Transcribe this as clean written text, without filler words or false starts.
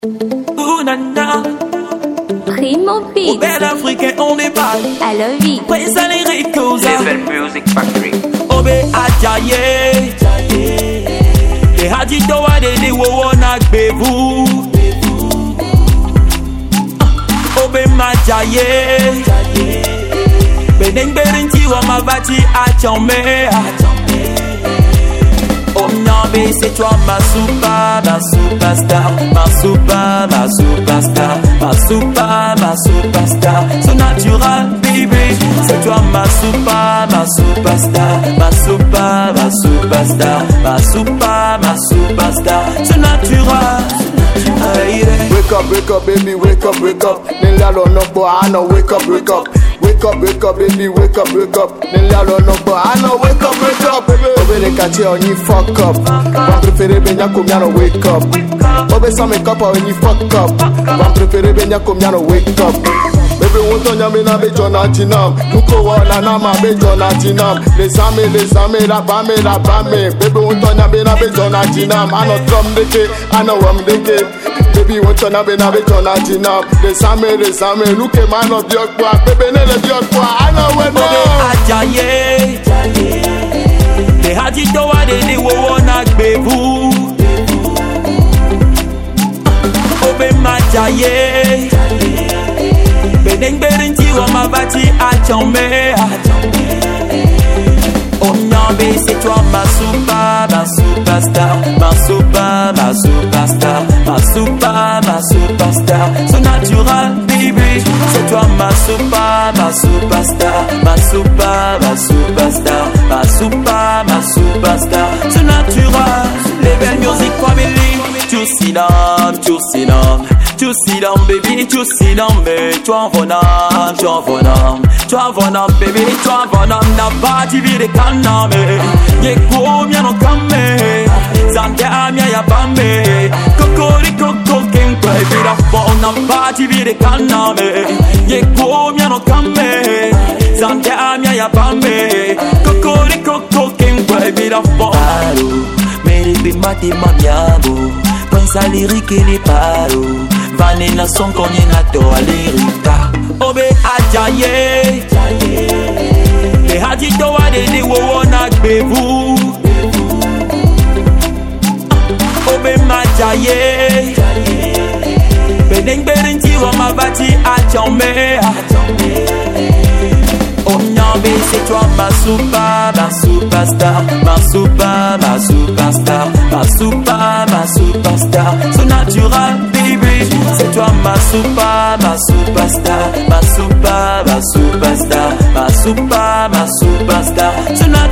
Ouh nana, Primo Beat. au bel africain on déballe. À la vie. Prince Aliricosa, Level Music Factory. Obe Ajaye. The Hajito Adede Wona Gbevu. Obe Majaye. Beneng Berenti Wamavati Achame. Omnambe, c'est toi ma superstar, ma superstar, ma superstar, so natural baby, c'est toi ma superstar, ma superstar, so natural. Wake up, baby, wake up. Nilalo no boy, I know wake up. Wake up, baby, wake up. Nilalo no boy, I know wake up, baby. Obe de kache on you fuck up. Wan prefere benya kumyano wake up. Obe sa make up on you fuck up. Wan prefere benya kumyano wake up. Baby, won't nyame na be jona tinam. Nuko wana na ma be jona tinam. Les amis, la bame. Baby, won't nyame na be jona tinam. I know drum deke, I know deke. Baby, won't nyame na be jona tinam. Les amis, look at man of your qua. Baby, ne le your qua. I know when Ajaye. The Hajito Adede Wona Gbevu. Obe Majaye. Beneng Berenti Wamavati Achame. Omnambe, c'est toi ma superstar, ma superstar, so natural baby, c'est toi ma superstar, ma superstar, so natural. Level Music Family, tu sit down, baby, tu sit down, baby. Tu en venant, baby, tu en venant. Na party vide kaname, ye kumya no kame, zande amya ya bambe, kokoriko kokengwe vida phone. Na party vide kaname, ye kumya no kame, zande amya ya bambe, kokoriko kokengwe vida phone. Alo, meri mati mamiabo, pensa lyrique les paro. Vanilla son konye na to alirika. Obe Ajaye. The Hajito Adede Wona Gbevu. Obe Majaye. Beneng Berenti Wamavati Achame. Omnambe, c'est toi ma superstar, ma superstar, so natural baby, c'est toi ma superstar, ma superstar, so natural.